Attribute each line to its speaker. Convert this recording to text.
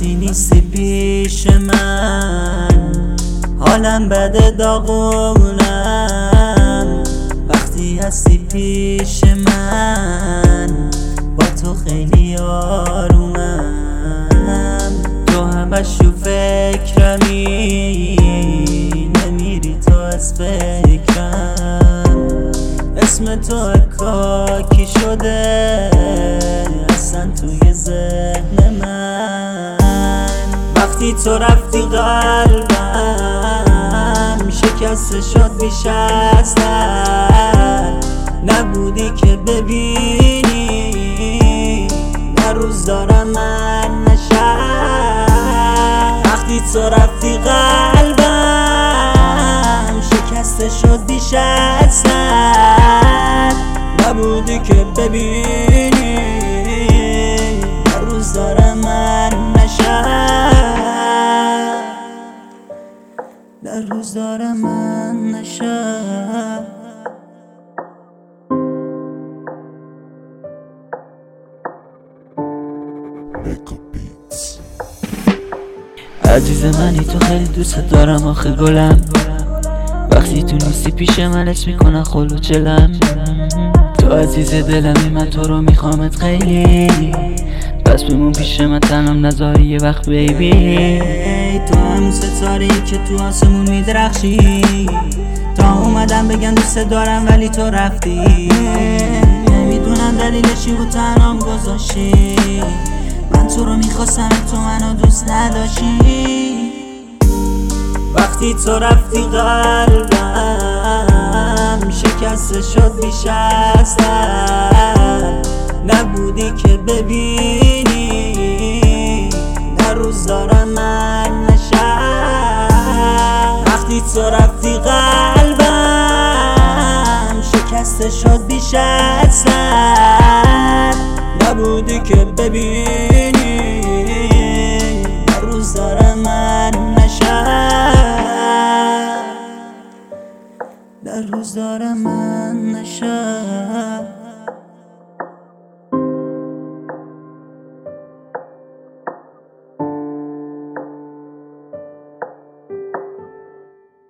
Speaker 1: وقتی نیستی پیش من حالم بده داغونم. وقتی هستی پیش من با تو خیلی آرومم. تو همش تو فکرمی، نمیری تو از فکرم. اسم تو کاکی شده اصلا توی ذهن من. وقتی تو رفتی قلبم شکسته شد بیش از حد. نبودی که ببینی نه روز دارم من نه شب. وقتی تو رفتی قلبم شکسته شد بیش از حد. نبودی که ببینی نه روز دارم من نه شب. نه روز دارم من نه شب.
Speaker 2: عزیز منی تو خیلی دوست دارم آخه گلم. وقتی تو نیستی پیش من حس میکنم خلوچلم. تو عزیز دلمی من تو رو میخوامت خیلی. پس بمون پیش من تنم نذاری یه وقت بیبی.
Speaker 1: تو همون ستاره‌ای که تو آسمون میدرخشی. تا اومدم بگم دوست دارم ولی تو رفتی. نمیدونم دلیلش چی بود تنهام گذاشتی. من تو رو میخواستم تو منو دوست نداشتی. وقتی تو رفتی قلبم شکسته شد بیش از حد. نبودی که ببینی نه روز دارم من نه شب. وقتی تو رفتی قلبم شکسته شد بیش از حد. نبودی که ببینی نه روز دارم من نه شب. نه روز دارم من نه شب.